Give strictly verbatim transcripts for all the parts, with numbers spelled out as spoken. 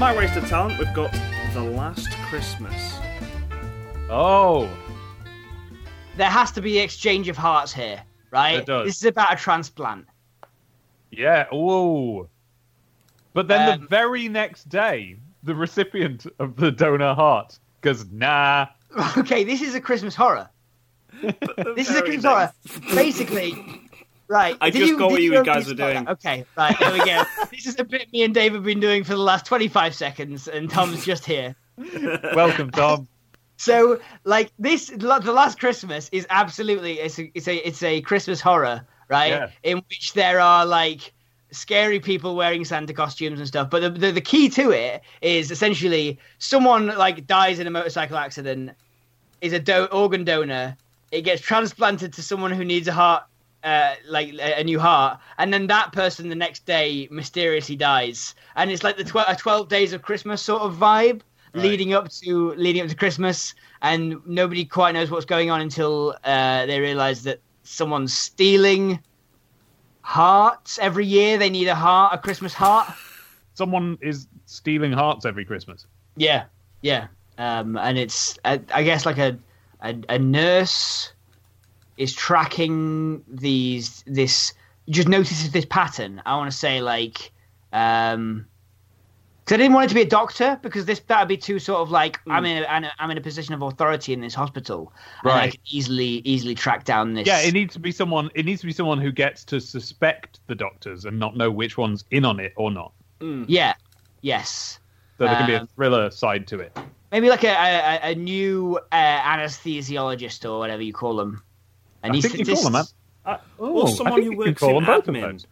my wasted talent, we've got The Last Christmas. Oh. There has to be exchange of hearts here, right? It does. This is about a transplant. Yeah, whoa. But then Um, the very next day, the recipient of the donor heart goes, nah. Okay, this is a Christmas horror. This is a Christmas horror. Basically, right. I did just got what did you know guys this- were doing. Okay, right, there we go. This is a bit me and Dave have been doing for the last twenty-five seconds, and Tom's just here. Welcome, Tom. So, like, this, The Last Christmas is absolutely, it's a, it's a, it's a Christmas horror, right? Yeah. In which there are, like, scary people wearing Santa costumes and stuff. But the, the, the key to it is essentially someone, like, dies in a motorcycle accident, is a do- organ donor, it gets transplanted to someone who needs a heart, uh, like, a, a new heart, and then that person the next day mysteriously dies. And it's like the tw- a twelve Days of Christmas sort of vibe. Right. Leading up to leading up to Christmas, and nobody quite knows what's going on until uh, they realise that someone's stealing hearts every year. They need a heart, a Christmas heart. Someone is stealing hearts every Christmas. Yeah, yeah, um, and it's I, I guess like a, a a nurse is tracking these this just notices this pattern. I want to say like. Um, Because I didn't want it to be a doctor, because this that would be too sort of like mm. I'm in a, I'm in a position of authority in this hospital, and right. I can easily easily track down this. Yeah, it needs to be someone. It needs to be someone who gets to suspect the doctors and not know which one's in on it or not. Mm. Yeah, yes. So there can be a Um, thriller side to it. Maybe like a a, a new uh, anesthesiologist or whatever you call them. I think you call them that. Uh, Or someone who works in admin those.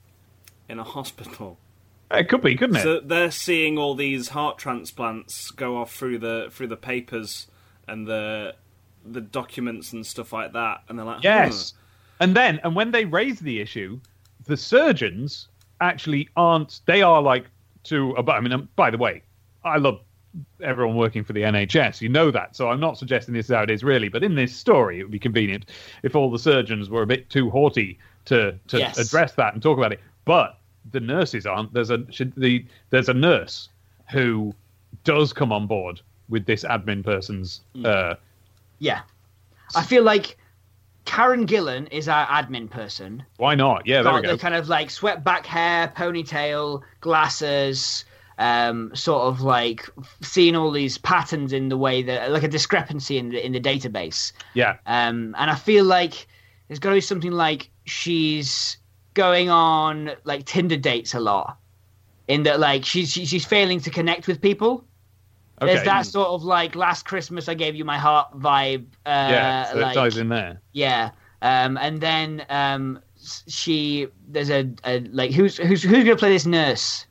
in a hospital. It could be, couldn't it? So they're seeing all these heart transplants go off through the through the papers and the the documents and stuff like that, and they're like, yes. hmm. And then, and when they raise the issue, the surgeons actually aren't. They are like to. I mean, um, by the way, I love everyone working for the N H S. You know that, so I'm not suggesting this is how it is really. But in this story, it would be convenient if all the surgeons were a bit too haughty to to Yes. address that and talk about it. But the nurses aren't. There's a should the there's a nurse who does come on board with this admin person's. Uh, Yeah, I feel like Karen Gillan is our admin person. why not? Yeah, there we Got go. the kind of like swept back hair, ponytail, glasses, um, sort of like seeing all these patterns in the way that, like a discrepancy in the in the database. Yeah, Um, and I feel like there's got to be something like she's going on like Tinder dates a lot, in that like she's she, she's failing to connect with people. okay. There's that sort of like last Christmas I gave you my heart vibe. Uh, yeah, so like, it ties in there. yeah. Um, and then um, she there's a, a like who's who's who's gonna play this nurse?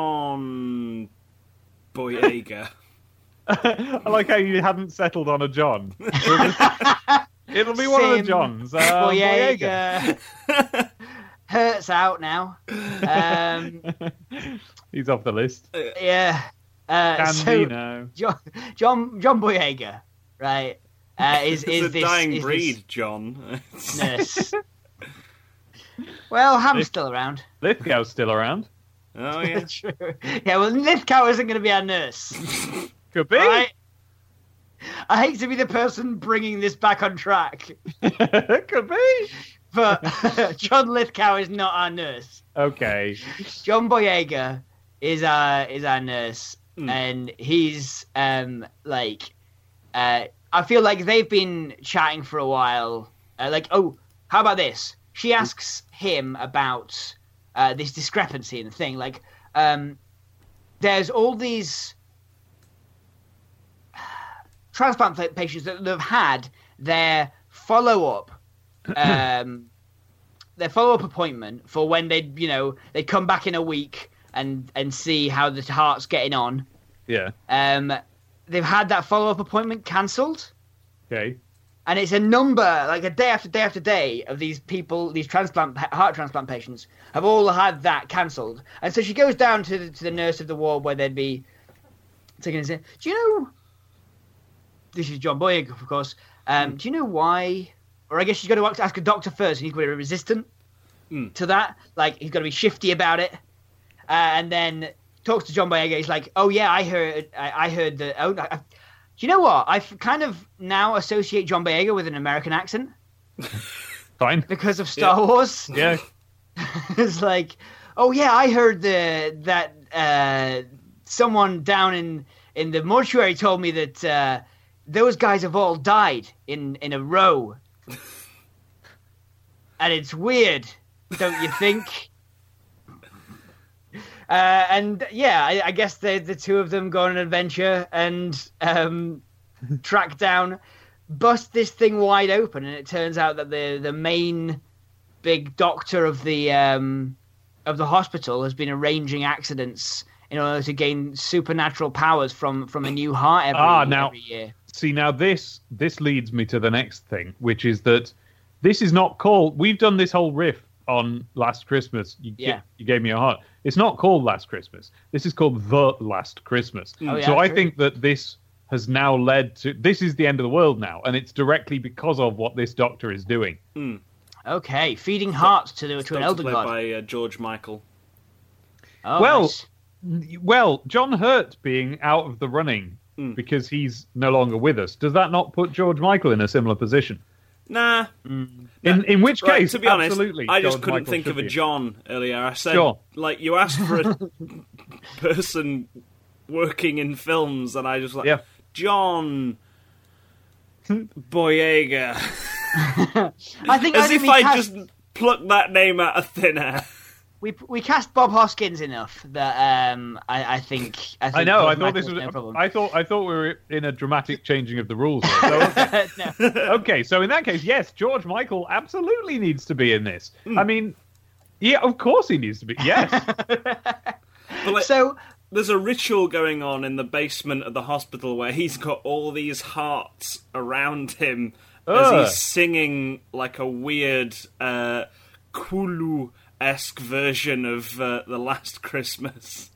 John Boyega. I like how you hadn't settled on a John. It'll be one of the Sim Johns. Uh, Boyega. Hurts out now. Um, He's off the list. yeah. Uh, Can so we know? John John John Boyega, right? Uh, is It's is a this dying is breed, John. this nurse? Well, Ham's still around. Lithgow's still around. Oh yeah. True. Yeah, well, Lithgow isn't going to be our nurse. Could be. Right? I hate to be the person bringing this back on track, Could be. but John Lithgow is not our nurse. Okay. John Boyega is our is our nurse, Mm. and he's um like uh I feel like they've been chatting for a while. Uh, like, oh, how about this? She asks him about uh, this discrepancy in the thing. Like, um, there's all these transplant patients that have had their follow-up, um, their follow-up appointment for when they, you know, they come back in a week and and see how the heart's getting on. Yeah. Um, they've had that follow-up appointment cancelled. Okay. And it's a number, like a day after day after day, of these people, these transplant heart transplant patients, have all had that cancelled. And so she goes down to the, to the nurse of the ward where they'd be taking and saying, "Do you know?" This is John Boyega, of course. Um, Mm. Do you know why? Or I guess she's got to ask a doctor first, and he's got to be resistant Mm. to that. Like, he's got to be shifty about it. Uh, and then talks to John Boyega. He's like, "Oh yeah, I heard, I, I heard that." Oh, I, do you know what? I kind of now associate John Boyega with an American accent Fine. because of Star Yeah. Wars. Yeah. It's like, oh yeah, I heard the, that uh, someone down in, in the mortuary told me that uh, those guys have all died in, in a row. And it's weird, don't you think? Uh, and yeah, I, I guess the the two of them go on an adventure and um, track down, bust this thing wide open, and it turns out that the the main big doctor of the um, of the hospital has been arranging accidents in order to gain supernatural powers from, from a new heart every, Ah, now- every year. See, now this this leads me to the next thing, which is that this is not called. We've done this whole riff on Last Christmas. You, Yeah. gi- you gave me a heart. It's not called Last Christmas. This is called The Last Christmas. Oh, yeah, so I true. think that this has now led to. This is the end of the world now, and it's directly because of what this doctor is doing. Okay, feeding hearts to the to an Doctor elder played god. by uh, George Michael. Oh, Well, nice. Well, John Hurt being out of the running Hmm. because he's no longer with us, does that not put George Michael in a similar position? Nah. In in which Right, case, to be honest, absolutely, I just George couldn't Michael think should of a be in. John earlier. I said, Sure. like, you asked for a person working in films, and I just like, Yeah. John Boyega. I think As I think if we I cast, just plucked that name out of thin air. we we cast Bob Hoskins enough that um I, I think I, think I know. I George thought this Michael's was. no problem. I thought. I thought we were in a dramatic changing of the rules. Here. So, okay. No. okay, so in that case, yes, George Michael absolutely needs to be in this. Hmm. I mean, yeah, of course he needs to be. Yes. But like, So there's a ritual going on in the basement of the hospital where he's got all these hearts around him as Ugh. he's singing like a weird uh, Kulu-esque version of uh, The Last Christmas.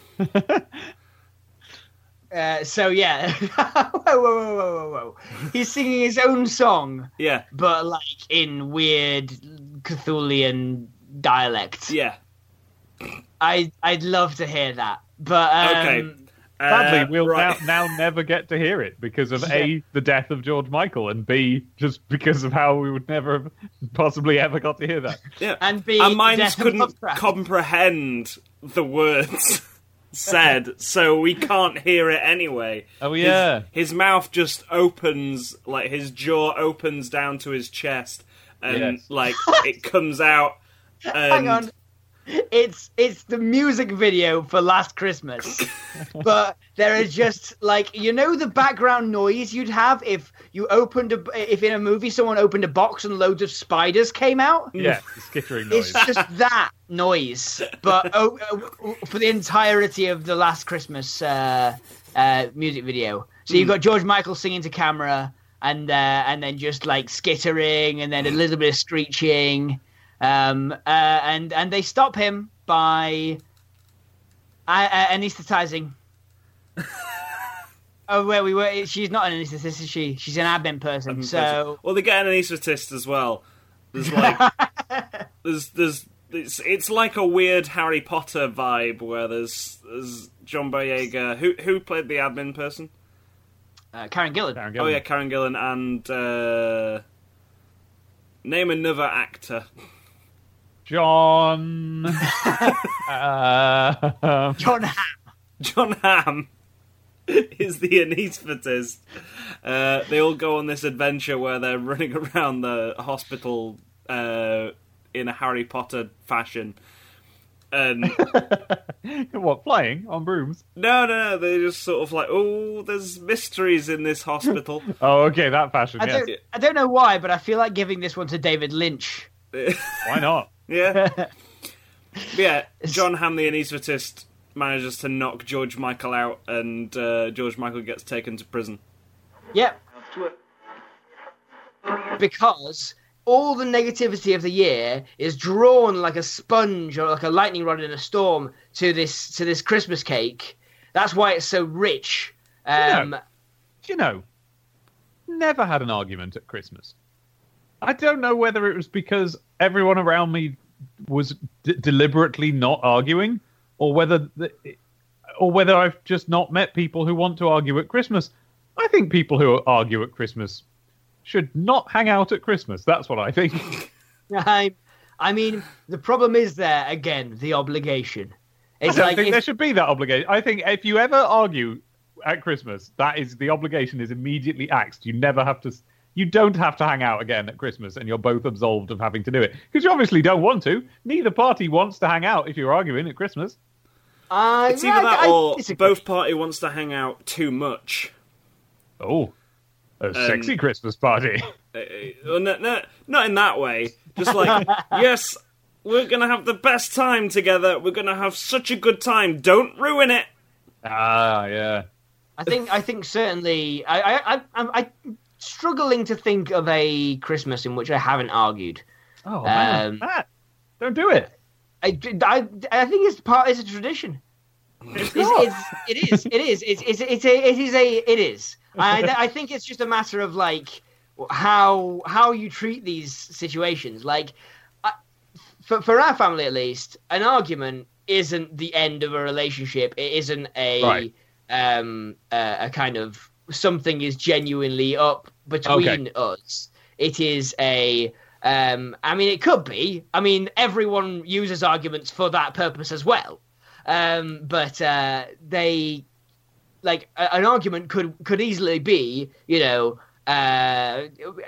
uh, so yeah. whoa, whoa, whoa, whoa, whoa, whoa. He's singing his own song, Yeah, but like in weird Cthulian dialect. yeah. I I'd love to hear that. But um, Okay. Sadly, Uh, we'll right. now, now never get to hear it because of A, the death of George Michael, and B, just because of how we would never have possibly ever got to hear that. Yeah. And B, Our minds Death of couldn't Lovecraft. comprehend the words said, so we can't hear it anyway. Oh, His- yeah. His, mouth just opens, like his jaw opens down to his chest, and Yes. like it comes out. And hang on. It's it's the music video for Last Christmas, but there is just like, you know, the background noise you'd have if you opened a if in a movie someone opened a box and loads of spiders came out. Yeah, the skittering noise. It's just that noise, but oh, oh, for the entirety of the Last Christmas uh, uh, music video. So you've got George Michael singing to camera, and uh, and then just like skittering, and then a little bit of screeching. Um, uh, and and they stop him by uh, uh, anesthetizing. Oh, where we were? She's not an anesthetist, is she? She's an admin person. So well, they get an anaesthetist as well. There's like, there's there's it's it's like a weird Harry Potter vibe where there's there's John Boyega. Who who played the admin person? uh, Karen Gillan. Karen Oh Gillan. yeah, Karen Gillan, and uh, name another actor. John. uh, John Hamm. John Hamm is the anaesthetist. Uh, they all go on this adventure where they're running around the hospital uh, in a Harry Potter fashion. And what, flying on brooms? no, no, no, they're just sort of like, oh, there's mysteries in this hospital. Oh, okay, that fashion, I yes. don't, I don't know why, but I feel like giving this one to David Lynch. Why not? Yeah. But yeah, John Hamm, the anaesthetist, manages to knock George Michael out, and uh, George Michael gets taken to prison. Yep. Because all the negativity of the year is drawn like a sponge or like a lightning rod in a storm to this to this Christmas cake. That's why it's so rich. Um, No. Do you know, never had an argument at Christmas. I don't know whether it was because everyone around me was d- deliberately not arguing, or whether the, or whether I've just not met people who want to argue at Christmas. I think people who argue at Christmas should not hang out at Christmas. That's what I think. I, I mean, the problem is there, again, the obligation. It's I don't like think if, there should be that obligation. I think if you ever argue at Christmas, that is the obligation is immediately axed. You never have to... You don't have to hang out again at Christmas, and you're both absolved of having to do it. Because you obviously don't want to. Neither party wants to hang out if you're arguing at Christmas. Uh, It's either I, that I or disagree. both party wants to hang out too much. Oh, a Um, sexy Christmas party. Uh, uh, no, no, not in that way. Just like, yes, we're going to have the best time together. We're going to have such a good time. Don't ruin it. Ah, yeah. I think I think certainly I I I I'm I, struggling to think of a Christmas in which I haven't argued. Oh, man. Um, Matt, don't do it. I, I, I think it's part it's a tradition. It's, it's, it is it is it's, it's, it's a it is a it is. I I think it's just a matter of like how how you treat these situations. Like I, for for our family at least, an argument isn't the end of a relationship. It isn't a Right. um a, a kind of something is genuinely up between Okay. us. It is a um I mean it could be. I mean everyone uses arguments for that purpose as well. Um but uh they like a, an argument could could easily be, you know, uh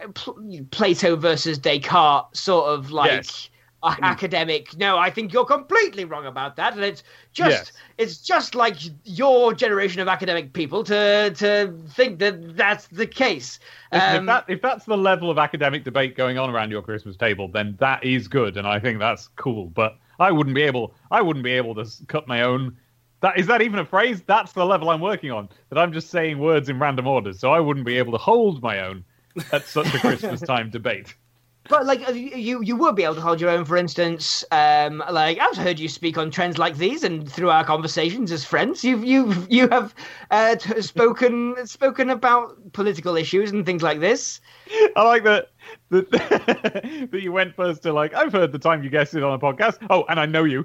Pl- Plato versus Descartes sort of like Yes. a- academic. No, I think you're completely wrong about that, and it's just Yes. it's just like your generation of academic people to to think that that's the case. Listen, Um, if, that, if that's the level of academic debate going on around your Christmas table, then that is good, and I think that's cool. But I wouldn't be able, I wouldn't be able to s- cut my own. That is that even a phrase? That's the level I'm working on. That I'm just saying words in random orders, so I wouldn't be able to hold my own at such a Christmas time debate. But like you, you would be able to hold your own. For instance, um, like I've heard you speak on trends like these, and through our conversations as friends, you've you you have uh, t- spoken spoken about political issues and things like this. I like that that, that you went first to like, I've heard the time you guested on a podcast. Oh, and I know you.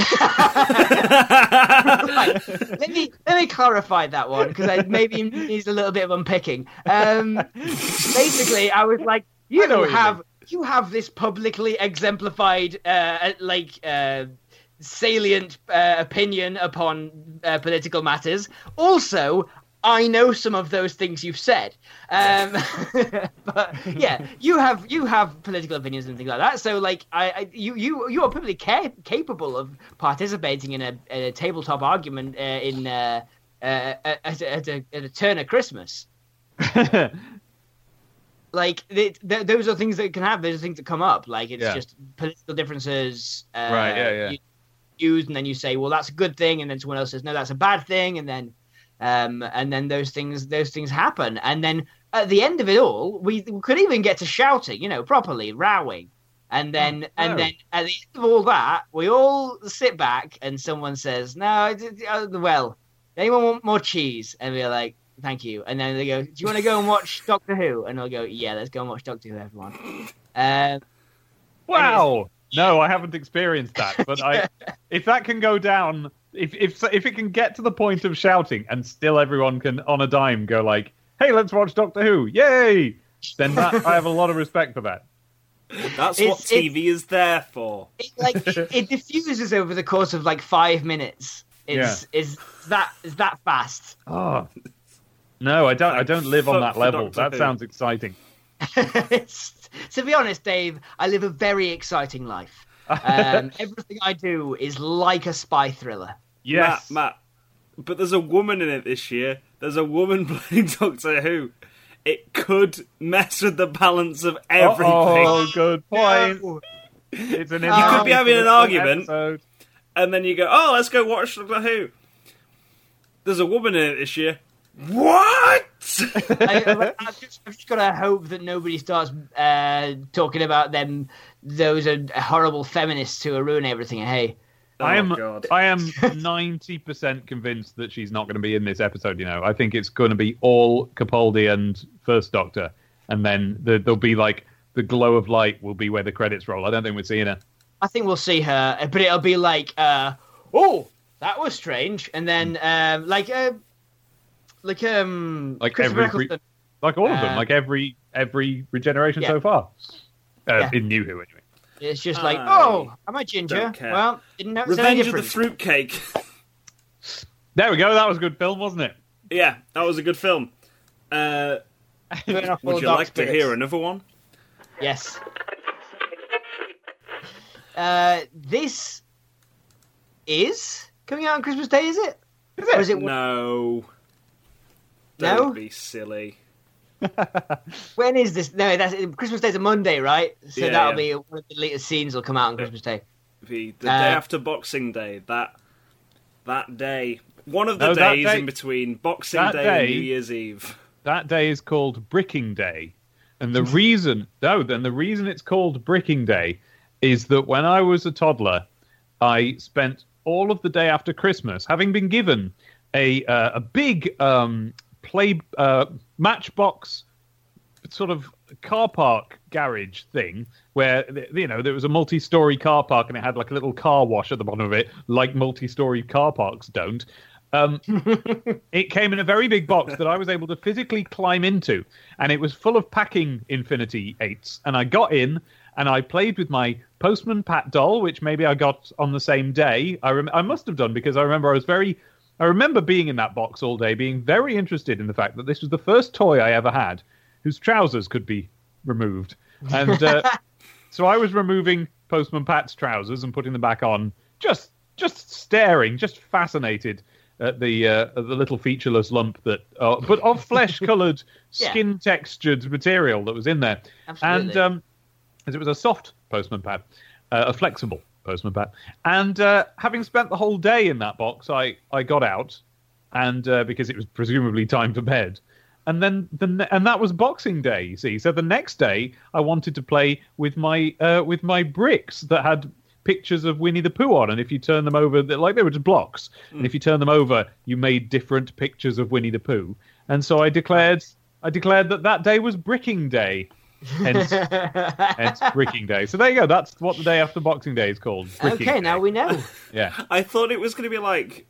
Right. Let me let me clarify that one because I maybe needs a little bit of unpicking. Um, basically, I was like, you I know what you have mean. you have this publicly exemplified, uh, like uh, salient uh, opinion upon uh, political matters. Also, I know some of those things you've said. Um, but yeah, you have you have political opinions and things like that. So like, I, I you you you are perfectly ca- capable of participating in a, a tabletop argument uh, in uh, uh, at, at, a, at a turn of Christmas. Like th- th- those are things that can happen. Those are things that come up. Like it's Yeah. just political differences. Uh, Right, yeah, yeah. You, used, and then you say, well, that's a good thing, and then someone else says, no, that's a bad thing, and then. Um, and then those things, those things happen, and then at the end of it all, we, we could even get to shouting, you know, properly rowing, and then Oh, and no. then at the end of all that, we all sit back, and someone says, "No, d- d- uh, well, anyone want more cheese?" And we're like, "Thank you." And then they go, "Do you want to go and watch Doctor Who?" And I'll go, "Yeah, let's go and watch Doctor Who, everyone." Um, Wow. No, I haven't experienced that, but I, if that can go down, if if if it can get to the point of shouting and still everyone can on a dime go like, "Hey, let's watch Doctor Who, yay!" Then that, I have a lot of respect for that. That's It's- what T V is there for. it, like it, it diffuses over the course of like five minutes. It's is that is that fast. Oh, no, I don't. I don't live on For- that for level. Doctor That Who. sounds exciting. It's, to be honest, Dave, I live a very exciting life. Um, everything I do is like a spy thriller. Yes, Matt, Matt, but there's a woman in it this year. There's a woman playing Doctor Who. It could mess with the balance of everything. Oh, good point. No. It's an You could be having an interesting argument. episode. And then you go, oh, let's go watch Doctor Who. There's a woman in it this year. What? I, I've, just, I've just got to hope that nobody starts uh, talking about them. Those are horrible feminists who are ruining everything. Hey, I am Oh, God. I am ninety percent convinced that she's not going to be in this episode, you know. I think it's going to be all Capaldi and First Doctor, and then the, there'll be like the glow of light will be where the credits roll. I don't think we're seeing her. I think we'll see her, but it'll be like, uh, oh, that was strange. And then, um, like, uh, like, um, Like Christopher every, re- Eccleston. like all of them, Uh, like every every regeneration yeah. so far. Uh, Yeah. In New Who, anyway. It's just like, I oh, am I ginger? don't care. Well, didn't know it was any Revenge of the different. Fruitcake. There we go. That was a good film, wasn't it? Yeah, that was a good film. Uh, Burn off all would you dark like spirits. to hear another one? Yes. Uh, this is coming out on Christmas Day, is it? Is it? Or is it No. No? Don't be silly. When is this? No, that's Christmas Day's a Monday, right? So Yeah, that'll yeah. be one of the latest scenes will come out on Christmas Day. The, the Uh, day after Boxing Day. That that day. One of the No, that days day- in between Boxing that Day, day- and New Year's Eve. That day is called Bricking Day. And the reason, no, then the reason it's called Bricking Day is that when I was a toddler, I spent all of the day after Christmas having been given a uh, a big um, play uh, Matchbox sort of car park garage thing where, you know, there was a multi-story car park and it had like a little car wash at the bottom of it, like multi-story car parks don't. Um, it came in a very big box that I was able to physically climb into, and it was full of packing Infinity Eights. And I got in, and I played with my Postman Pat doll, which maybe I got on the same day. I rem- I must have done, because I remember I was very, I remember being in that box all day, being very interested in the fact that this was the first toy I ever had whose trousers could be removed, and uh, so I was removing Postman Pat's trousers and putting them back on, just just staring, just fascinated at the uh, at the little featureless lump that, uh, but of flesh-coloured, Yeah. skin-textured material that was in there. Absolutely. And um, as it was a soft Postman Pat, uh, a flexible Postman Pat. And uh, having spent the whole day in that box, I, I got out, and uh, because it was presumably time for bed. And then the ne- and that was Boxing Day, you see. So the next day, I wanted to play with my uh, with my bricks that had pictures of Winnie the Pooh on, and if you turn them over, they're- like they were just blocks, Mm. and if you turn them over, you made different pictures of Winnie the Pooh. And so I declared, I declared that that day was Bricking Day, hence, hence Bricking Day. So there you go. That's what the day after Boxing Day is called. Bricking Okay, Day. now we know. Yeah. I thought it was going to be like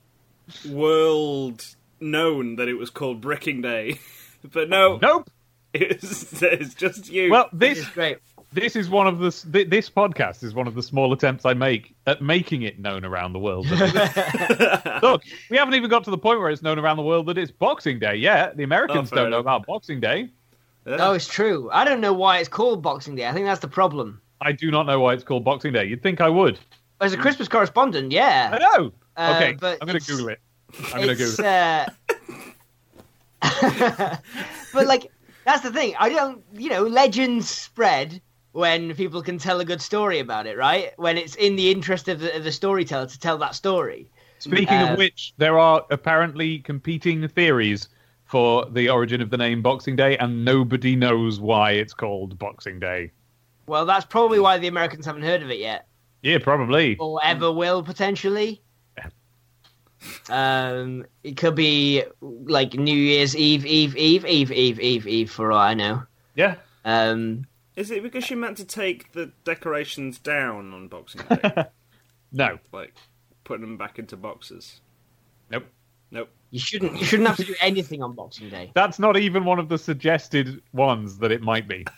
world known that it was called Bricking Day, but no, Nope. it's, it's just you. Well, This this is great. this is one of the s- thi- this podcast is one of the small attempts I make at making it known around the world. that- Look, we haven't even got to the point where it's known around the world that it's Boxing Day yet. The Americans Oh, fair don't know enough. about Boxing Day. Yeah. No, it's true. I don't know why it's called Boxing Day. I think that's the problem. I do not know why it's called Boxing Day. You'd think I would. As a Christmas correspondent, I yeah. know. Uh, Okay, but I'm going it's- to Google it. I'm going to It's, Google it. uh... but like, that's the thing. I don't, you know, legends spread when people can tell a good story about it, right? When it's in the interest of the, of the storyteller to tell that story. Speaking uh, of which, there are apparently competing theories for the origin of the name Boxing Day, and nobody knows why it's called Boxing Day. Well, that's probably why the Americans haven't heard of it yet, Yeah, probably. or ever will potentially. Um, it could be like New Year's Eve, Eve, Eve, Eve, Eve, Eve, Eve, for all I know. Yeah. Um, Is it because you meant to take the decorations down on Boxing Day? No. Like, putting them back into boxes? Nope. Nope. you shouldn't, you shouldn't have to do anything on Boxing Day. That's not even one of the suggested ones that it might be.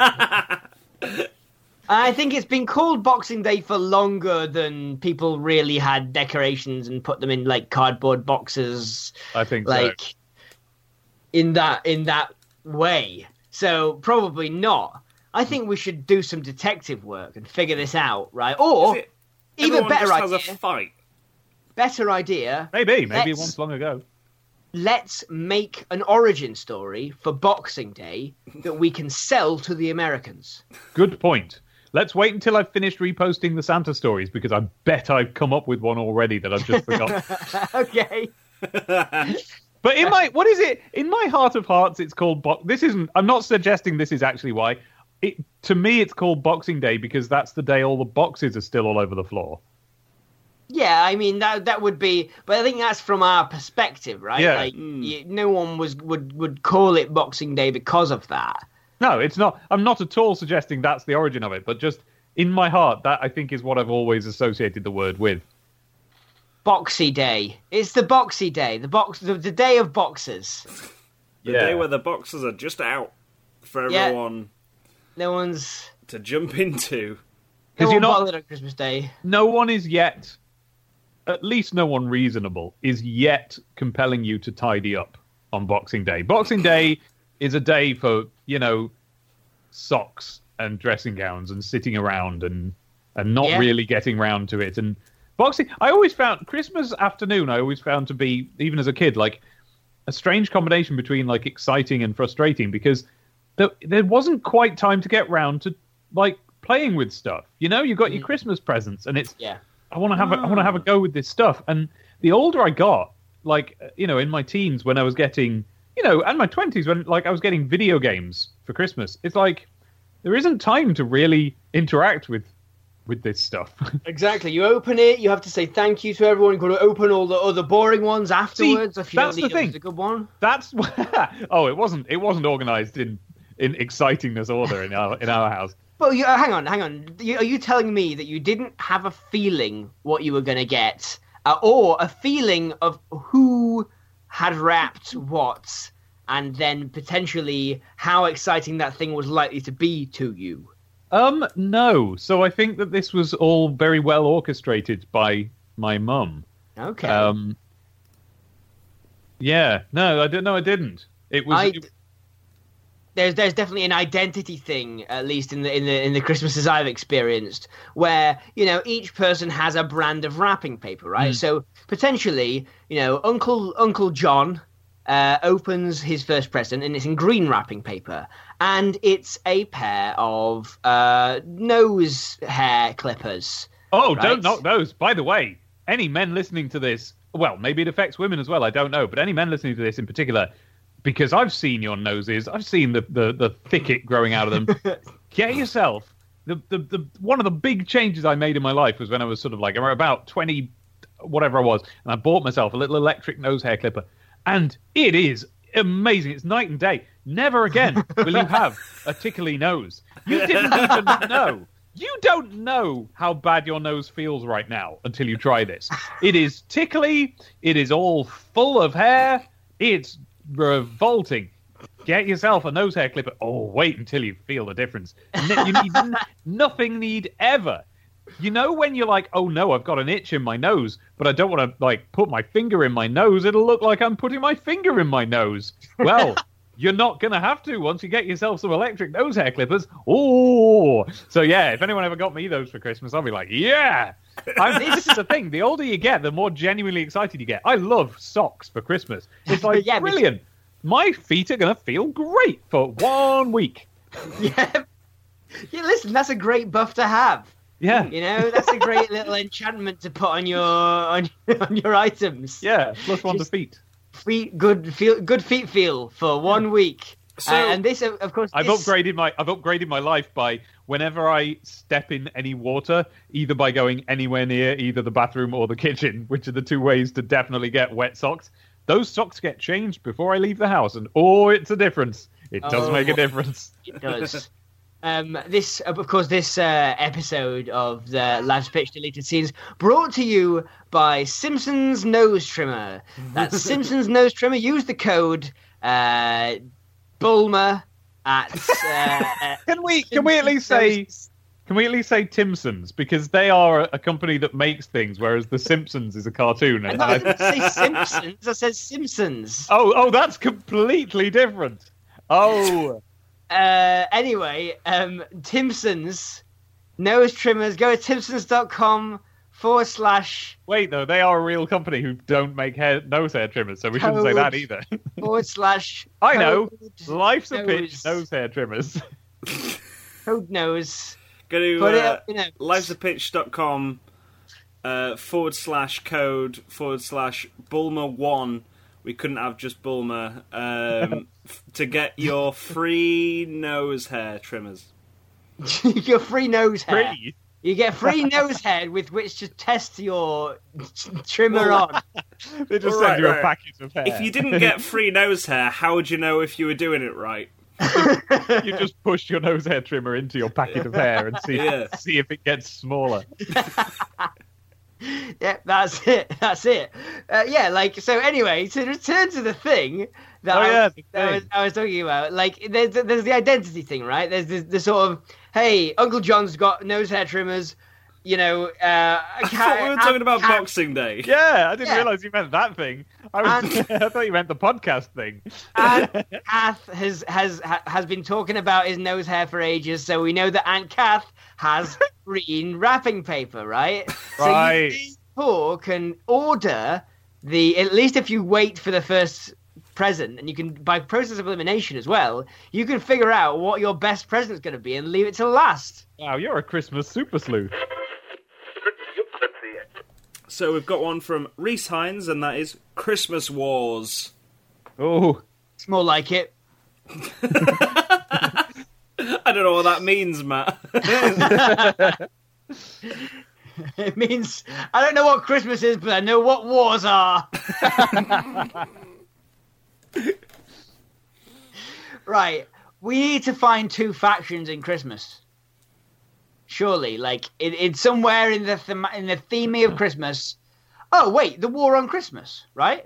I think it's been called Boxing Day for longer than people really had decorations and put them in like cardboard boxes, I think like so. in that in that way. So probably not. I think we should do some detective work and figure this out, right? Or Is it- even everyone better just idea. has a fight. Better idea. Maybe. Maybe Let's- once long ago. Let's make an origin story for Boxing Day that we can sell to the Americans. Good point. Let's wait until I've finished reposting the Santa stories, because I bet I've come up with one already that I've just forgotten. Okay. But in my, what is it? In my heart of hearts, it's called Bo- This isn't. I'm not suggesting this is actually why. It to me, it's called Boxing Day because that's the day all the boxes are still all over the floor. Yeah, I mean that that would be, but I think that's from our perspective, right? Yeah. Like, Mm. you, no one was would would call it Boxing Day because of that. No, it's not. I'm not at all suggesting that's the origin of it, but just in my heart, that I think is what I've always associated the word with. Boxy Day. It's the Boxy Day. The box. The, the day of boxers. The Yeah. day where the boxes are just out for Yeah. everyone No one's. to jump into. No Because one you're not. bothered on Christmas Day. No one is yet. At least no one reasonable is yet compelling you to tidy up on Boxing Day. Boxing Day is a day for, you know, socks and dressing gowns and sitting around and and not Yeah. really getting round to it. And boxing, I always found Christmas afternoon. I always found to be, even as a kid, like a strange combination between like exciting and frustrating because there, there wasn't quite time to get round to like playing with stuff. You know, you got your Christmas presents, and it's Yeah. I want to have a, I want to have a go with this stuff. And the older I got, like you know, in my teens when I was getting, you know, and my twenties when like I was getting video games for Christmas, it's like there isn't time to really interact with with this stuff. Exactly. You open it. You have to say thank you to everyone. You've got to open all the other boring ones afterwards. if you that's don't the think thing. It's a good one. That's oh, it wasn't it wasn't organized in in excitingness order in our in our house. But you, uh, hang on, hang on. You, are you telling me that you didn't have a feeling what you were going to get, uh, or a feeling of who had wrapped what, and then potentially how exciting that thing was likely to be to you? Um, no. So I think that this was all very well orchestrated by my mum. Okay. Um, yeah, no, I don't know. I didn't. It was. I, it- there's there's definitely an identity thing, at least in the in the in the Christmases I've experienced, where you know each person has a brand of wrapping paper, right? Mm. So potentially, you know, Uncle Uncle John uh, opens his first present, and it's in green wrapping paper, and it's a pair of uh, nose hair clippers. oh, right? don't knock those. By the way, any men listening to this, well, maybe it affects women as well. I don't know, but any men listening to this in particular. Because I've seen your noses, I've seen the, the, the thicket growing out of them. Get yourself the, the the one of the big changes I made in my life was when I was sort of like about twenty, whatever I was, and I bought myself a little electric nose hair clipper, and it is amazing. It's night and day. Never again will you have a tickly nose. You didn't even know. You don't know how bad your nose feels right now until you try this. It is tickly. It is all full of hair. It's revolting. Get yourself a nose hair clipper. Oh, wait until you feel the difference. N- you need n- nothing need ever. You know when you're like, oh no, I've got an itch in my nose, but I don't want to like put my finger in my nose. It'll look like I'm putting my finger in my nose. Well, you're not going to have to once you get yourself some electric nose hair clippers. Oh, so yeah, if anyone ever got me those for Christmas, I'll be like, yeah. I'm, this is the thing. The older you get, the more genuinely excited you get. I love socks for Christmas. It's like Yeah, me too. brilliant. My feet are going to feel great for one week. Yeah. Yeah. Listen, that's a great buff to have. Yeah, You know, that's a great little enchantment to put on your on, on your items. yeah. Plus one to Just- feet. Feet, good feel, good feet feel for one week. So- Uh, and this, of of course, I've this, upgraded my I've upgraded my life by whenever I step in any water, either by going anywhere near either the bathroom or the kitchen, which are the two ways to definitely get wet socks. Those socks get changed before I leave the house, and oh, it's a difference. It does Oh. make a difference. It does. Um, this, of course, this uh, episode of the Life's Pitch Deleted Scenes brought to you by Simpsons Nose Trimmer. That's Simpsons Nose Trimmer. Use the code uh, Bulmer at. Uh, Can we can we at least say can we at least say Timsons, because they are a company that makes things, whereas the Simpsons is a cartoon. And No, I I- didn't say Simpsons. I said Simpsons. oh oh, that's completely different. Oh. Uh, anyway, um, Timsons Nose Trimmers. Go to timsons.com forward slash Wait, though, they are a real company who don't make hair, nose hair trimmers, so we shouldn't say that Code. either. forward slash. I know. code Life's a nose. pitch, nose hair trimmers. Code nose. Go to Put it uh, up, you know. lifesapitch dot com uh, forward slash code forward slash Bulmer one. We couldn't have just Bulmer um, f- to get your free nose hair trimmers. Your free nose hair. Free. You get free nose hair with which to test your trimmer on. They just Right, send you right. a packet of hair. If you didn't get free nose hair, how would you know if you were doing it right? you just push your nose hair trimmer into your packet of hair and see Yeah. see if it gets smaller. Yeah, that's it. That's it. Uh, yeah, like so. Anyway, to return to the thing that, Oh, I, yeah, was, the that I, was, thing. I was talking about, like there's there's the identity thing, right? There's the, the sort of hey, Uncle John's got nose hair trimmers, you know. Uh, I thought we were talking about Boxing Day. Yeah, I didn't Yeah. realise you meant that thing. I, was, And- I thought you meant the podcast thing. Aunt Kath has has ha- has been talking about his nose hair for ages, so we know that Aunt Kath has green wrapping paper, right? Right. So you therefore can order the at least if you wait for the first present, and you can by process of elimination as well, you can figure out what your best present's going to be and leave it till last. Wow, you're a Christmas super sleuth. So we've got one from Reese Hines, and that is Christmas Wars. Oh, It's more like it. I don't know what that means, Matt. It means I don't know what Christmas is, but I know what wars are. Right, we need to find two factions in Christmas. Surely, like it, it's somewhere in the them- in the theme of Christmas. Oh wait, the war on Christmas, right?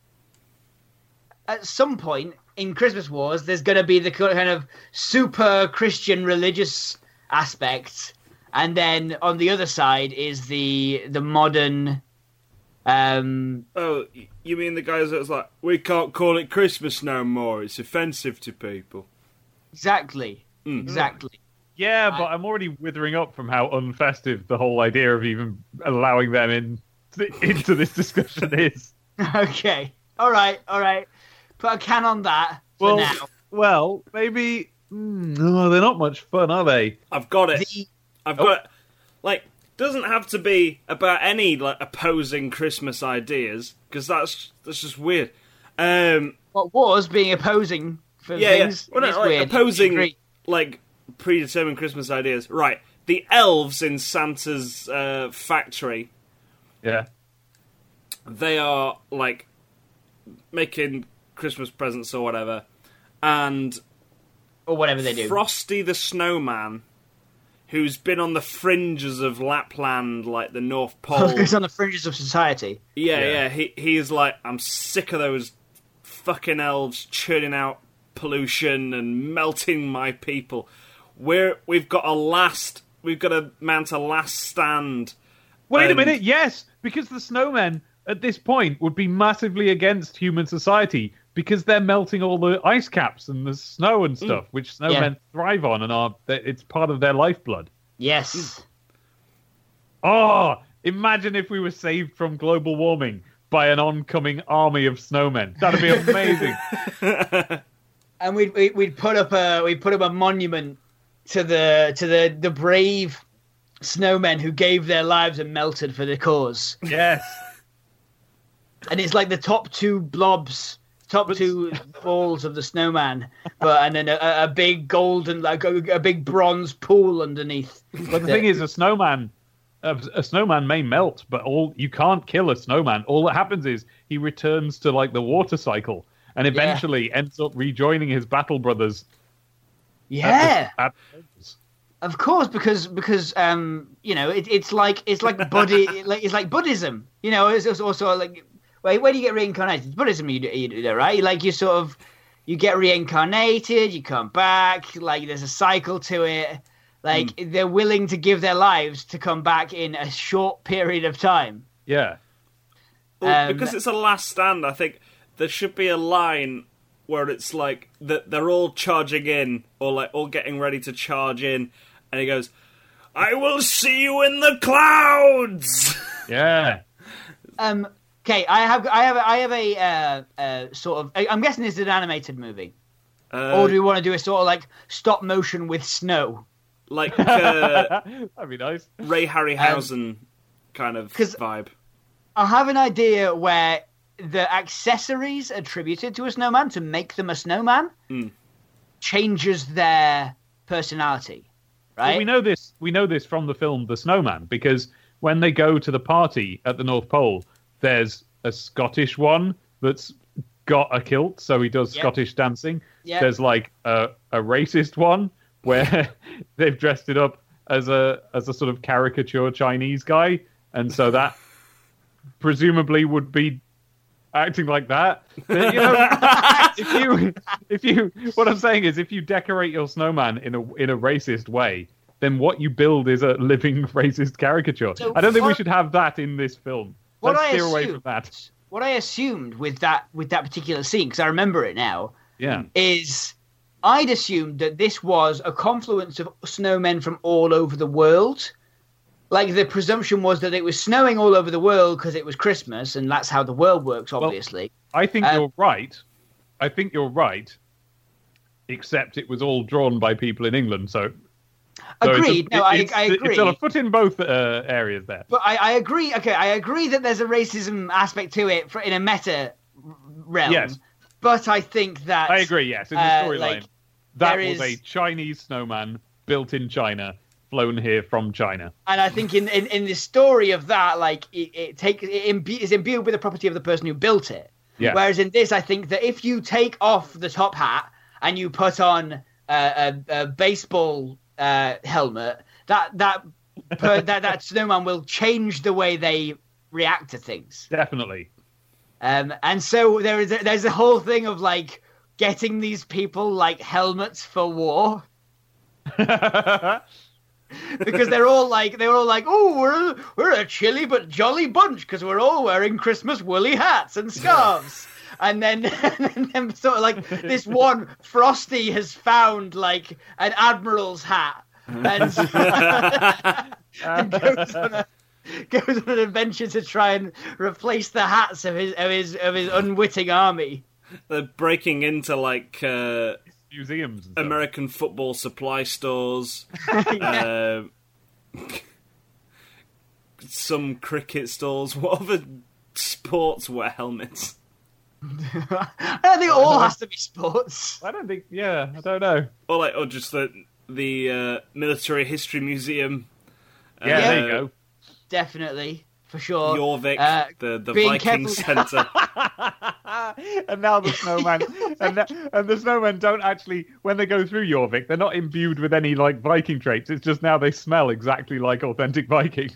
At some point in Christmas Wars, there's going to be the kind of super Christian religious aspect, and then on the other side is the the modern. Um, Oh, y- you mean the guys that was like, we can't call it Christmas no more, it's offensive to people. exactly, Mm. exactly. yeah, but I'm already withering up from how unfestive the whole idea of even allowing them in into this discussion is. Okay, all right, all right. Put a can on that for Well, now. well, maybe. Mm, no, they're not much fun, are they? I've got it. The, I've got it. Like, doesn't have to be about any like opposing Christmas ideas, because that's that's just weird. Um, what wars being opposing for yeah, yeah. things? Well, no, is like, weird. opposing Agree. like predetermined Christmas ideas. Right, the elves in Santa's uh, factory, Yeah. they are like making Christmas presents or whatever, and or whatever they do. Frosty the Snowman, who's been on the fringes of Lapland, like the North Pole. It's on the fringes of society. Yeah, Yeah. yeah. He he's like, I'm sick of those fucking elves churning out pollution and melting my people. We're we've got a last. We've got to mount a last stand. Wait a And- minute, yes, because the snowmen at this point would be massively against human society because they're melting all the ice caps and the snow and stuff, which snowmen Yeah. thrive on and are it's part of their lifeblood. Yes. Oh, imagine if we were saved from global warming by an oncoming army of snowmen. That'd be amazing. And we'd we'd we'd put up a we put up a monument to the to the the brave snowmen who gave their lives and melted for the cause. Yes. And it's like the top two blobs, top two balls of the snowman, but and then a, a big golden, like a, a big bronze pool underneath. But the thing is, a snowman, a, a snowman may melt, but all you can't kill a snowman. All that happens is he returns to like the water cycle, and eventually ends up rejoining his battle brothers. Yeah, at the- at- of course, because because um you know it, it's like it's like Buddy, like it's like Buddhism. You know, it's, it's also like where, where do you get reincarnated? It's Buddhism, you do, you do that, right? Like you sort of you get reincarnated, you come back. Like there's a cycle to it. Like Hmm. they're willing to give their lives to come back in a short period of time. yeah. Well, Um, because it's a last stand, I think there should be a line where it's like that they're all charging in, or like all getting ready to charge in, and he goes, "I will see you in the clouds." Yeah. Um. Okay, I have I have I have a uh, uh, sort of. I'm guessing this is an animated movie, Uh, or do we want to do a sort of like stop motion with snow? like uh, That'd be nice. Ray Harryhausen kind of 'cause- vibe. I have an idea where the accessories attributed to a snowman to make them a snowman Mm. changes their personality, right? Well, we know this. We know this from the film The Snowman because when they go to the party at the North Pole, there's a Scottish one that's got a kilt, so he does Yep. Scottish dancing. Yep. There's like a, a racist one where they've dressed it up as a as a sort of caricature Chinese guy, and so that presumably would be acting like that. But, you know, if you, if you, what I'm saying is, if you decorate your snowman in a in a racist way, then what you build is a living racist caricature. So I don't think what, we should have that in this film. What Let's I steer assumed, away from that. What I assumed with that with that particular scene, because I remember it now, Yeah, is I'd assumed that this was a confluence of snowmen from all over the world. Like, the presumption was that it was snowing all over the world because it was Christmas, and that's how the world works, obviously. Well, I think Um, you're right. I think you're right. Except it was all drawn by people in England, so. so Agreed. It's a, no, I, it's, I agree. It's a foot in both uh, areas there. But I, I agree. Okay, I agree that there's a racism aspect to it for, in a meta realm. Yes. But I think that I agree, yes. In the uh, storyline, like, that there was is- a Chinese snowman built in China, flown here from China. And I think in, in, in the story of that, like it, it take it imbu- is imbued with the property of the person who built it. Yeah. Whereas in this, I think that if you take off the top hat and you put on uh, a, a baseball uh, helmet, that that, per, that that snowman will change the way they react to things. Definitely. Um, and so there is a, there's a whole thing of like getting these people like helmets for war. Because they're all like they're all like, oh, we're we're a chilly but jolly bunch because we're all wearing Christmas woolly hats and scarves. And then, and then sort of like this one Frosty has found like an admiral's hat and, and goes, on a, goes on an adventure to try and replace the hats of his of his of his unwitting army. They're breaking into like uh, Museums and stuff. American football supply stores, uh, some cricket stores. What other sports wear helmets? I don't think it all has to be sports. I don't think, yeah, I don't know. Or like, or just the the uh, military history museum. Yeah, uh, there you go. Definitely, for sure. Jorvik, Uh, the the being Viking careful- Centre. And now the snowman, and, the, and the snowmen don't actually, when they go through Jorvik, they're not imbued with any like Viking traits. It's just now they smell exactly like authentic Vikings.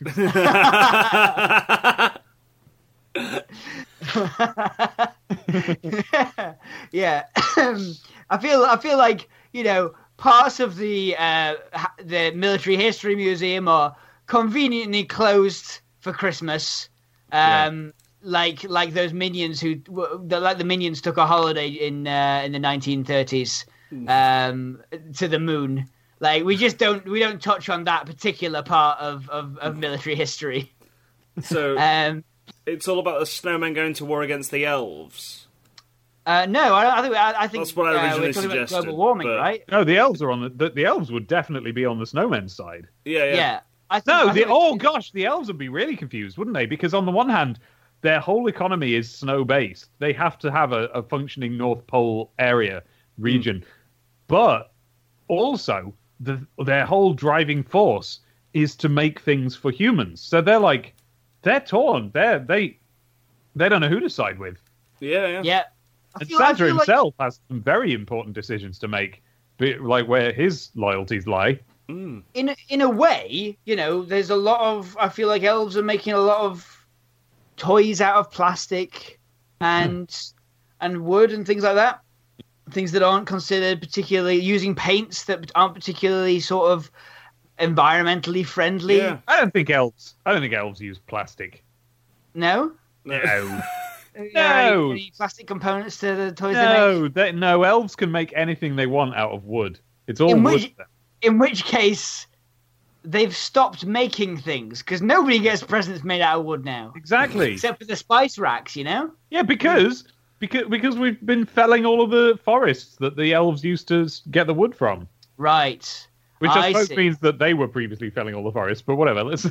Yeah, I feel I feel like, you know, parts of the uh, ha- the military history museum are conveniently closed for Christmas. Um, like like those minions who like the minions took a holiday in uh, in the nineteen thirties um, to the moon. Like we just don't we don't touch on that particular part of, of, of military history. So Um, it's all about the snowmen going to war against the elves. uh, no, I, I think I, I think That's what I uh, originally we're talking about suggested, global warming, but- right? No, the elves are on the, the the elves would definitely be on the snowmen's side. Yeah, yeah. Yeah. I think, No, I the, think- oh gosh, the elves would be really confused, wouldn't they? Because on the one hand, their whole economy is snow-based. They have to have a, a functioning North Pole area region, Hmm. but also the, their whole driving force is to make things for humans. So they're like, they're torn. They're they they don't know who to side with. Yeah, yeah. Yeah. I And feel- I Santa feel like- himself has some very important decisions to make, be- like where his loyalties lie. Mm. in a- in a way, you know, there's a lot of. I feel like elves are making a lot of toys out of plastic and and wood and things like that. Things that aren't considered particularly using paints that aren't particularly sort of environmentally friendly. Yeah. I don't think elves. I don't think elves use plastic. No. No. Are there No. Any, any plastic components to the toys they make? No, they, no, elves can make anything they want out of wood. It's all In wood. which- In which case, they've stopped making things because nobody gets presents made out of wood now, Exactly. except for the spice racks. You know. Yeah, because because because we've been felling all of the forests that the elves used to s- get the wood from, Right. which I, I suppose see. means that they were previously felling all the forests. But whatever. Let's.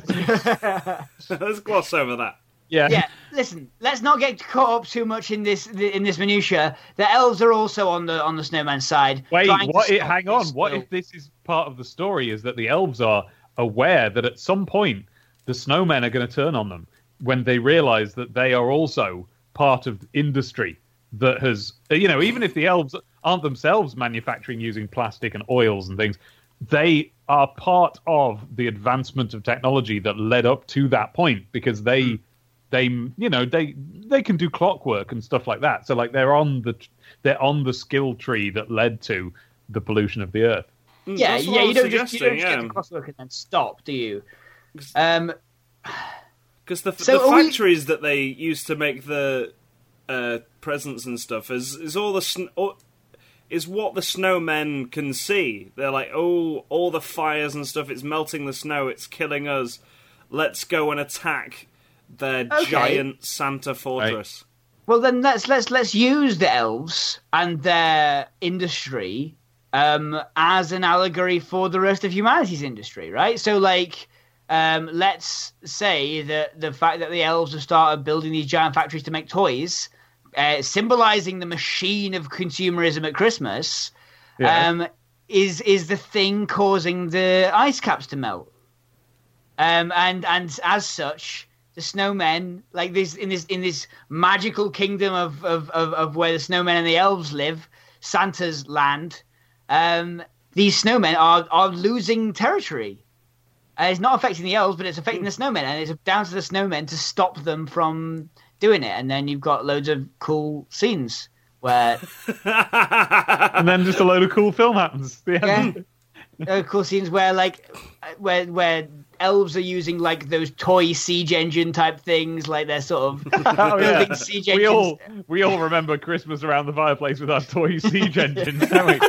Let's gloss over that. Yeah. Yeah, listen. Let's not get caught up too much in this in this minutia. The elves are also on the on the snowman side. Wait, trying to what? It, stop hang on. this What spill. if this is part of the story? Is that the elves are aware that at some point the snowmen are going to turn on them when they realize that they are also part of industry that has, you know, even if the elves aren't themselves manufacturing using plastic and oils and things, they are part of the advancement of technology that led up to that point, because they, mm. they, you know, they they can do clockwork and stuff like that. So like they're on the they're on the skill tree that led to the pollution of the earth. Yeah, yeah. You don't just you don't just yeah. get the clockwork and then stop, do you? Um, because the, so the factories we... that they used to make the uh, presents and stuff is is all the sn- all, is what the snowmen can see. They're like, oh, all the fires and stuff, it's melting the snow, it's killing us. Let's go and attack their okay. giant Santa fortress. Right. Well, then let's let's let's use the elves and their industry um, as an allegory for the rest of humanity's industry, right? So, like, um, let's say that the fact that the elves have started building these giant factories to make toys, Uh, symbolizing the machine of consumerism at Christmas, yeah. um, is is the thing causing the ice caps to melt, um, and and as such, the snowmen, like this in this in this magical kingdom of of, of, of where the snowmen and the elves live, Santa's land, um, these snowmen are are losing territory. Uh, it's not affecting the elves, but it's affecting the snowmen, and it's down to the snowmen to stop them from doing it. And then you've got loads of cool scenes where, and then just a load of cool film happens. Yeah, uh, cool scenes where like where where elves are using like those toy siege engine type things, like they're sort of oh, building yeah. siege we engines. all we all remember Christmas around the fireplace with our toy siege engines, don't we?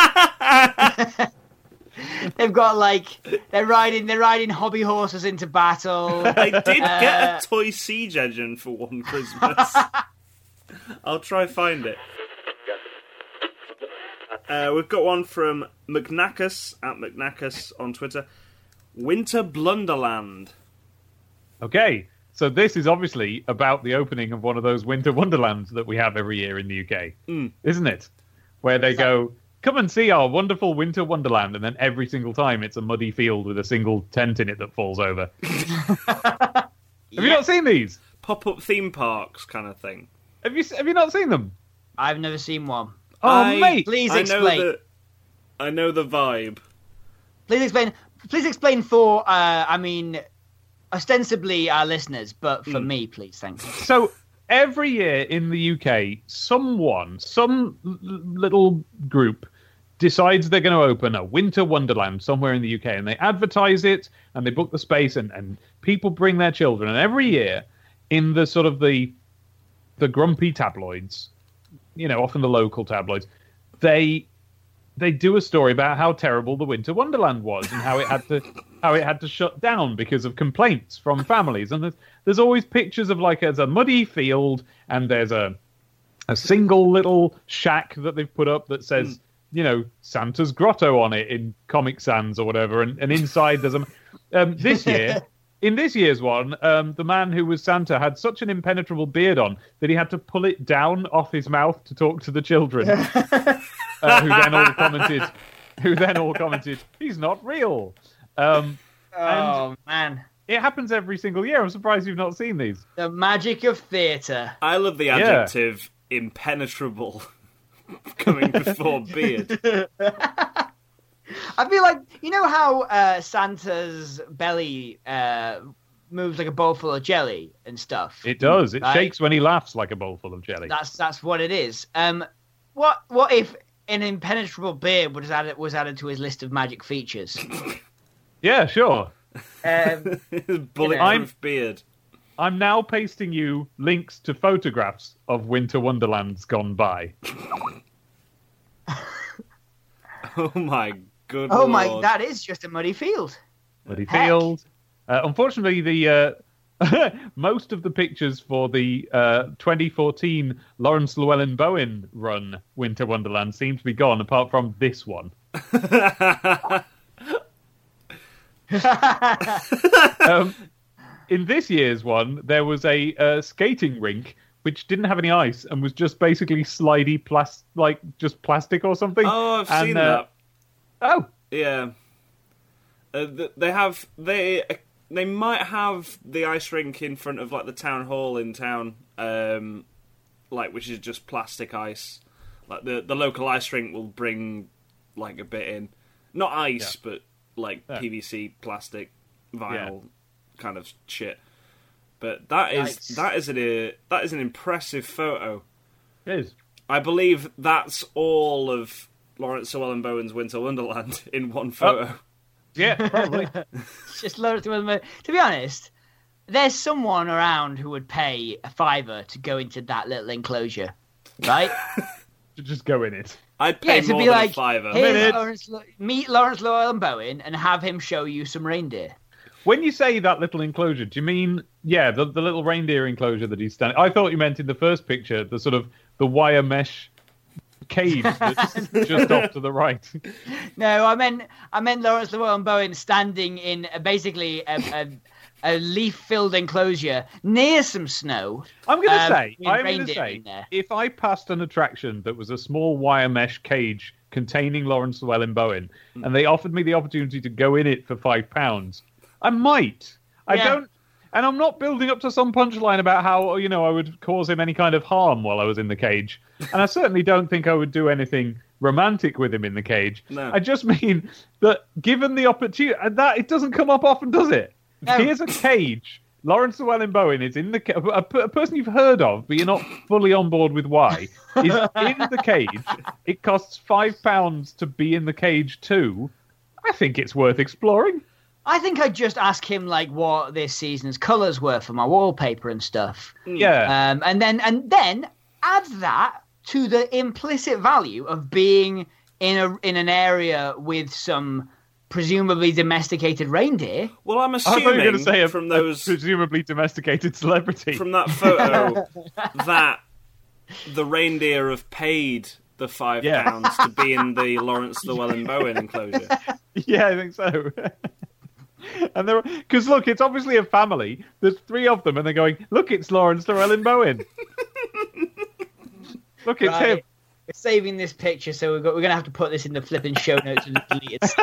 They've got like they're riding they're riding hobby horses into battle. I did uh, get a toy siege engine for one Christmas. I'll try find it. Uh, we've got one from McNacus at McNacus on Twitter. Winter Blunderland. Okay, so this is obviously about the opening of one of those winter wonderlands that we have every year in the U K, mm. isn't it? Where they go, come and see our wonderful winter wonderland, and then every single time it's a muddy field with a single tent in it that falls over. Have yeah. you not seen these? Pop-up theme parks kind of thing. Have you Have you not seen them? I've never seen one. Oh, I, mate! Please I explain. Know the, I know the vibe. Please explain. Please explain for, uh, I mean, ostensibly our listeners, but for mm. me, please, thanks. So, every year in the U K, someone, some l- little group decides they're going to open a winter wonderland somewhere in the U K, and they advertise it, and they book the space, and, and people bring their children. And every year, in the sort of the the grumpy tabloids, you know, often the local tabloids, they they do a story about how terrible the winter wonderland was and how it had to how it had to shut down because of complaints from families. And there's, there's always pictures of like there's a muddy field and there's a a single little shack that they've put up that says, mm. you know, Santa's Grotto on it in Comic Sans or whatever, and, and inside there's a um, this year. In this year's one, um, the man who was Santa had such an impenetrable beard on that he had to pull it down off his mouth to talk to the children, uh, who then all commented, "Who then all commented, he's not real." Um, oh man! It happens every single year. I'm surprised you've not seen these. The magic of theatre. I love the adjective yeah. impenetrable coming before beard. I feel like, you know how uh, Santa's belly uh, moves like a bowl full of jelly and stuff? It does. It right? shakes when he laughs like a bowl full of jelly. That's that's what it is. Um, what what if an impenetrable beard was added was added to his list of magic features? Yeah, sure. Um, Bulletproof you know. beard. I'm now pasting you links to photographs of winter wonderlands gone by. Oh my good Oh Lord. my, that is just a muddy field. Muddy Heck. field. Uh, unfortunately, the uh, most of the pictures for the uh, twenty fourteen Lawrence Llewellyn Bowen run Winter Wonderland seem to be gone, apart from this one. um, in this year's one, there was a uh, skating rink which didn't have any ice and was just basically slidey, plas- like just plastic or something. Oh, I've and, seen uh, that. Oh, yeah. Uh, th- they have they uh, they might have the ice rink in front of like the town hall in town, um, like which is just plastic ice. Like the the local ice rink will bring like a bit in, Not ice, Yeah. but like Yeah. P V C, plastic, vinyl Yeah. kind of shit. But that is Yikes. that is a that is an impressive photo. It is. I believe that's all of Lawrence Llewellyn Bowen's Winter Wonderland in one photo. Yeah, probably. It's just loads of them. To be honest, there's someone around who would pay a fiver to go into that little enclosure, right? To just go in it. I'd pay Yeah, to more be than like, a fiver. here's Minute. Lawrence, Lo- meet Lawrence Llewellyn Bowen and have him show you some reindeer. When you say that little enclosure, do you mean, yeah, the, the little reindeer enclosure that he's standing... I thought you meant in the first picture, the sort of, the wire mesh cage that's just off to the right. No, I meant I meant Lawrence Llewellyn Bowen standing in a, basically a, a, a leaf-filled enclosure near some snow. I'm going to um, say, with I'm going to reindeer say, in there. if I passed an attraction that was a small wire mesh cage containing Lawrence Llewellyn Bowen, Hmm. and they offered me the opportunity to go in it for five pounds, I might. I Yeah. don't... And I'm not building up to some punchline about how, you know, I would cause him any kind of harm while I was in the cage. And I certainly don't think I would do anything romantic with him in the cage. No. I just mean that given the opportunity, and that it doesn't come up often, does it? No. Here's a cage. Lawrence Llewellyn Bowen is in the ca- a, p- a person you've heard of, but you're not fully on board with why, is in the cage. It costs five pounds to be in the cage too. I think it's worth exploring. I think I'd just ask him like what this season's colours were for my wallpaper and stuff. Yeah. Um, and then and then add that to the implicit value of being in a in an area with some presumably domesticated reindeer. Well, I'm I thought you were assuming going to say a, from a those presumably domesticated celebrity. from that photo that the reindeer have paid the five Yeah. pounds to be in the Lawrence Llewellyn Bowen enclosure. Yeah, I think so. And they're because look, it's obviously a family. There's three of them, and they're going, "Look, it's Lawrence Llewellyn Bowen. Look, it's Right. him." We're saving this picture, so we've got, we're going to have to put this in the flipping show notes and delete it.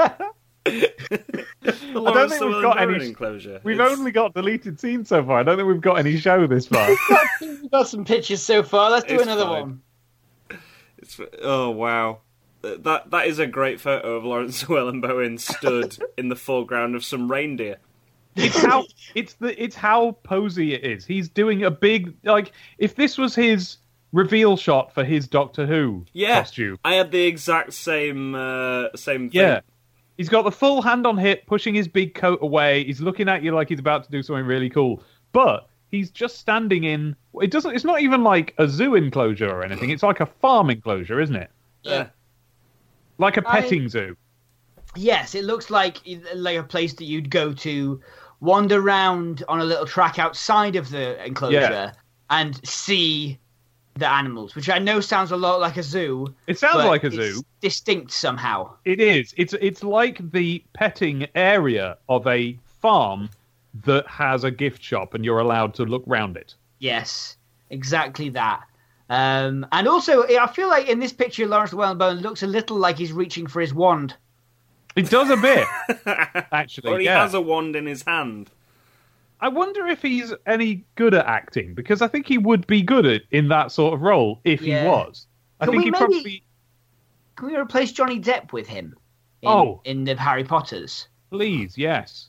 The I don't Lawrence think we've Llewellyn got Bowen any. enclosure. We've It's- only got deleted scenes so far. I don't think we've got any show this far. We've got some pictures so far. Let's do It's another fine. one. It's, oh wow, that that is a great photo of Lawrence Llewellyn Bowen stood in the foreground of some reindeer. It's how it's the it's how posy it is. He's doing a big like if this was his reveal shot for his Doctor Who Yeah, costume. I had the exact same uh, same thing. Yeah. He's got the full hand on hip, pushing his big coat away. He's looking at you like he's about to do something really cool. But he's just standing in it doesn't it's not even like a zoo enclosure or anything. It's like a farm enclosure, isn't it? Yeah. Like a I- petting zoo. Yes, it looks like like a place that you'd go to, wander around on a little track outside of the enclosure, Yeah. and see the animals, which I know sounds a lot like a zoo. It sounds but like a it's zoo. distinct somehow. It is. It's it's like the petting area of a farm that has a gift shop, and you're allowed to look round it. Yes, exactly that. Um, and also, I feel like in this picture, Lawrence Llewellyn Bowen looks a little like he's reaching for his wand. It does a bit, actually. Or he yeah. has a wand in his hand. I wonder if he's any good at acting, because I think he would be good at in that sort of role if Yeah. he was. I Can think we he maybe- probably. Can we replace Johnny Depp with him? In, Oh. in the Harry Potters, Please, yes.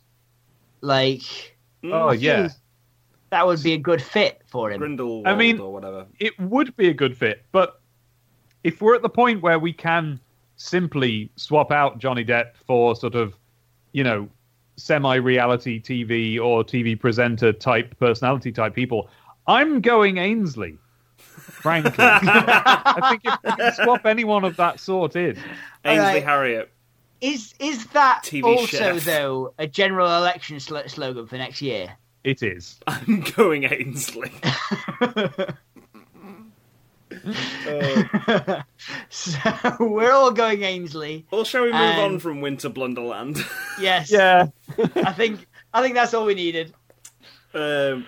like Oh yeah. that would be a good fit for him. Grindelwald I mean- or whatever. It would be a good fit, but if we're at the point where we can simply swap out Johnny Depp for sort of, you know, semi-reality T V or T V presenter type personality type people, I'm going Ainsley. Frankly, I think if we can swap anyone of that sort in, Ainsley Alright. Harriott. Is is that T V also chef. though a general election sl- slogan for next year? it is. I'm going Ainsley. So we're all going Ainsley. Well, shall we move And- on from Winter Blunderland? Yes. Yeah. I think I think that's all we needed. um,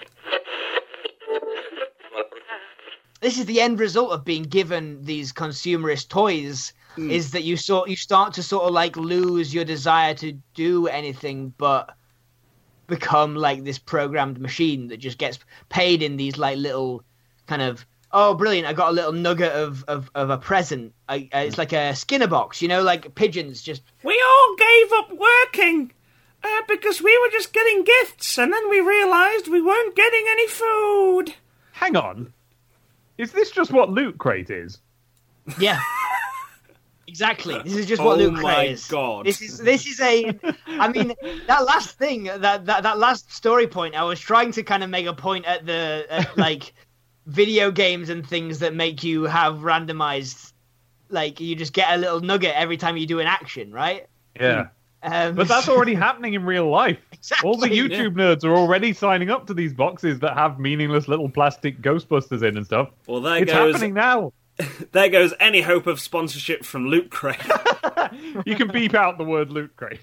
This is the end result of being given these consumerist toys. Hmm. Is that you sort you start to sort of like lose your desire to do anything but become like this programmed machine that just gets paid in these like little kind of oh, brilliant, I got a little nugget of, of, of a present. I, uh, it's like a Skinner box, you know, like pigeons just... We all gave up working uh, because we were just getting gifts, and then we realised we weren't getting any food. Hang on. Is this just what Loot Crate is? Yeah. Exactly. This is just what Oh Loot my Crate is. God. This is this is a. I mean, that last thing, that, that that last story point, I was trying to kind of make a point at the at, like video games and things that make you have randomized, like you just get a little nugget every time you do an action, right? Yeah. Um, But that's already happening in real life. Exactly, All the YouTube nerds are already signing up to these boxes that have meaningless little plastic Ghostbusters in and stuff. Well, there It's goes happening now. there goes any hope of sponsorship from Loot Crate. You can beep out the word Loot Crate.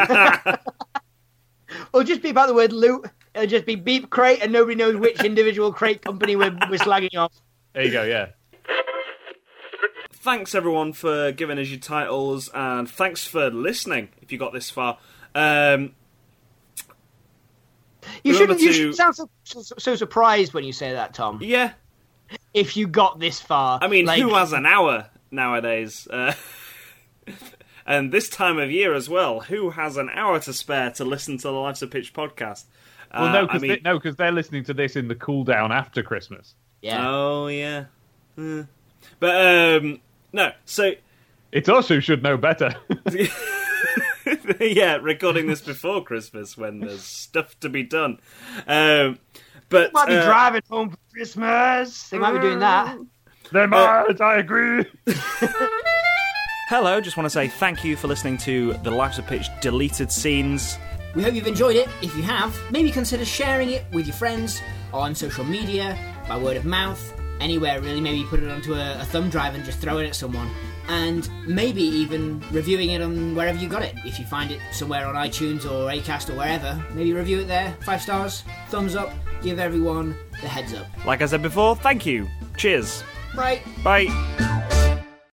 Or just beep out the word loot. It'll just be beep crate, and nobody knows which individual crate company we're, we're slagging off. There you go, yeah. Thanks everyone for giving us your titles, and thanks for listening. If you got this far, um, You Remember shouldn't. You to- should sound so, so, so surprised when you say that, Tom. yeah. If you got this far, I mean, like, who has an hour nowadays? Uh, and this time of year as well, who has an hour to spare to listen to the Life's a Pitch podcast? Well, Uh, no, I because mean, they, no, 'cause they're listening to this in the cool down after Christmas. Yeah. oh yeah, Hmm. but um, no. So It's us who should know better. yeah, recording this before Christmas when there's stuff to be done. Um, but Might be uh, driving home for Christmas. They might be doing that. They might, I agree. Hello, just want to say thank you for listening to the Life's a Pitch deleted scenes. We hope you've enjoyed it. If you have, maybe consider sharing it with your friends on social media, by word of mouth, anywhere really. Maybe put it onto a, a thumb drive and just throw it at someone. And maybe even reviewing it on wherever you got it. If you find it somewhere on iTunes or Acast or wherever, maybe review it there. Five stars, thumbs up, give everyone the heads up. Like I said before, thank you. Cheers. Right. Bye.